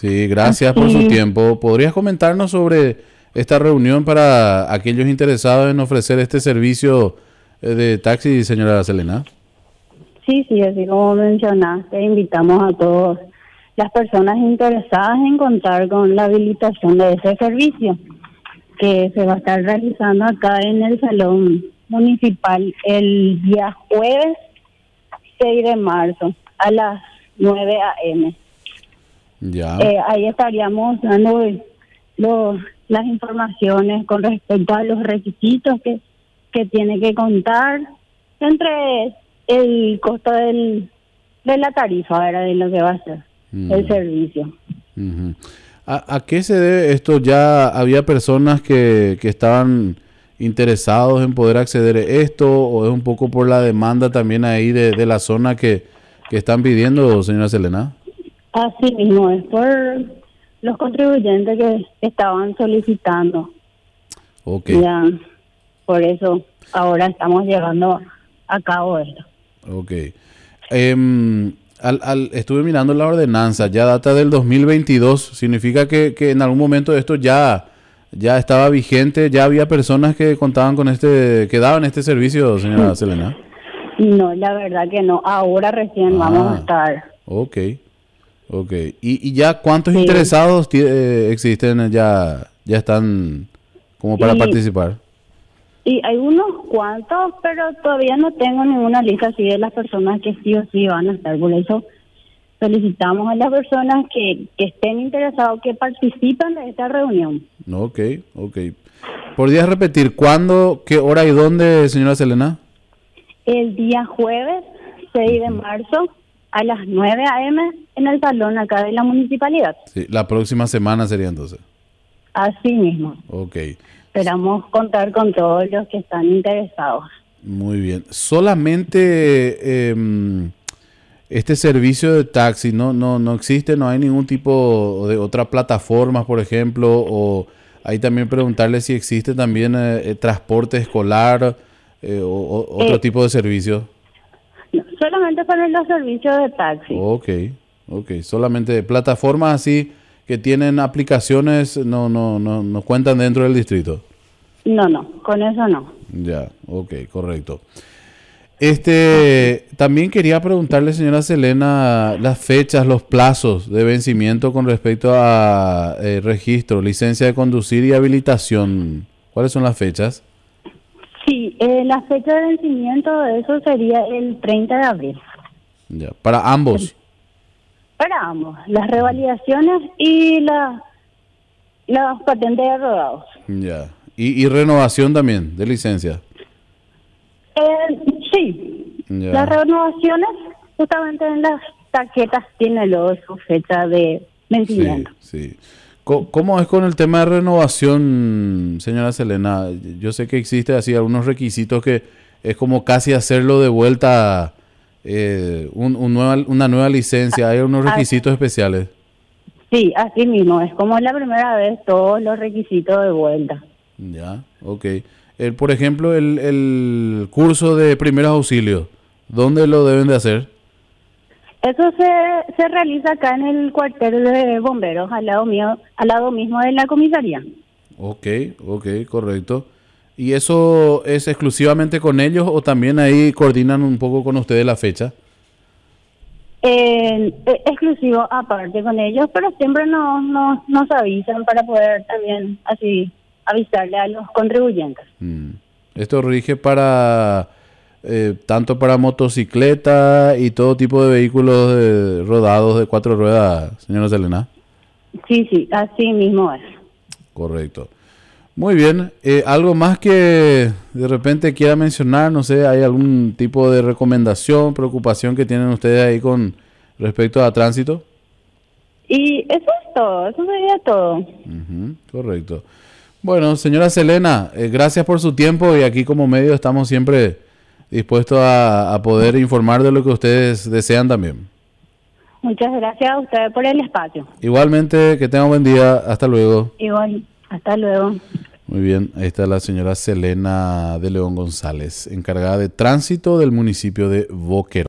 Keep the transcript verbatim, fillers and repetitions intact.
Sí, gracias por su Así, tiempo. ¿Podrías comentarnos sobre esta reunión para aquellos interesados en ofrecer este servicio eh, de taxi, señora Selena? sí, sí, así como mencionaste, invitamos a todas las personas interesadas en contar con la habilitación de ese servicio, que se va a estar realizando acá en el Salón Municipal el día jueves seis de marzo a las nueve a eme. Ya, Eh, ahí estaríamos dando los, las informaciones con respecto a los requisitos que, que tiene que contar, entre el costo del, de la tarifa, ¿verdad? De lo que va a ser el mm, servicio. ujú. ¿A, a qué se debe esto? ¿Ya había personas que, que estaban interesados en poder acceder a esto o es un poco por la demanda también ahí de, de la zona que, que están pidiendo, señora Selena? Así mismo, es por los contribuyentes que estaban solicitando. Ok, Ya, por eso ahora estamos llevando a cabo esto. ok. Em, al, al, estuve mirando la ordenanza, ya data del dos mil veintidós, significa que, que en algún momento esto ya, ya estaba vigente, ya había personas que contaban con este, que daban este servicio, señora Selena. No, la verdad que no. Ahora recién vamos a Ah, estar. ok, ok. ¿Y, y ya cuántos Sí. interesados ti- eh, existen, ya, ya están como para Y, participar? y hay unos cuantos, pero todavía no tengo ninguna lista así de las personas que sí o sí van a estar. Por eso solicitamos a las personas que, que estén interesados que participen de esta reunión. Ok, ok. ¿Podrías repetir cuándo, qué hora y dónde, señora Selena? El día jueves seis de marzo a las nueve a eme en el salón acá de la municipalidad. Sí, la próxima semana sería entonces. Así mismo. Ok, Esperamos contar con todos los que están interesados. muy bien. Solamente em, este servicio de taxi no, no, no existe, no hay ningún tipo de otra plataforma, por ejemplo, o ahí también preguntarle si existe también eh, eh, transporte escolar eh, o, o otro Eh, tipo de servicio. no, solamente para los servicios de taxi. Ok, ok. Solamente plataformas así que tienen aplicaciones no, no, no, no cuentan dentro del distrito. No, no, con eso no. Ya, ok, correcto. Este, también quería preguntarle, señora Selena, las fechas, los plazos de vencimiento con respecto a eh, registro, licencia de conducir y habilitación. ¿Cuáles son las fechas? Sí, eh, la fecha de vencimiento de eso sería el treinta de abril. Ya, para ambos. Para ambos, las revalidaciones y la, las patentes de rodados. Ya. Y, y renovación también de licencia. Eh, sí, las Ya. renovaciones justamente en las tarjetas tiene luego su fecha de Sí, vencimiento. sí. Co- ¿Cómo es con el tema de renovación, señora Selena? Yo sé que existe así algunos requisitos que es como casi hacerlo de vuelta eh, un, un nueva, una nueva licencia. Hay unos Ah, requisitos especiales. sí, así mismo, es como la primera vez todos los requisitos de vuelta. Ya, ok. El, por ejemplo, el, el curso de primeros auxilios, ¿dónde lo deben de hacer? Eso se, se realiza acá en el cuartel de bomberos, al lado mío, al lado mismo de la comisaría. Ok, ok, correcto. ¿Y eso es exclusivamente con ellos o también ahí coordinan un poco con ustedes la fecha? Eh, eh, exclusivo aparte con ellos, pero siempre nos, nos, nos avisan para poder también así avisarle a los contribuyentes. Mm. Esto rige para eh, tanto para motocicleta y todo tipo de vehículos de- rodados de cuatro ruedas, señora Selena. Sí, sí, así mismo es. Correcto. Muy bien. Eh, ¿algo más que de repente quiera mencionar? No sé, ¿hay algún tipo de recomendación, preocupación que tienen ustedes ahí con respecto a tránsito? Y eso es todo, eso sería todo. Ujú, correcto. Bueno, señora Selena, eh, gracias por su tiempo y aquí como medio estamos siempre dispuestos a, a poder informar de lo que ustedes desean también. Muchas gracias a ustedes por el espacio. Igualmente, que tengan buen día. Hasta luego. Igual, hasta luego. Muy bien, ahí está la señora Selena de León González, encargada de tránsito del municipio de Boquerón.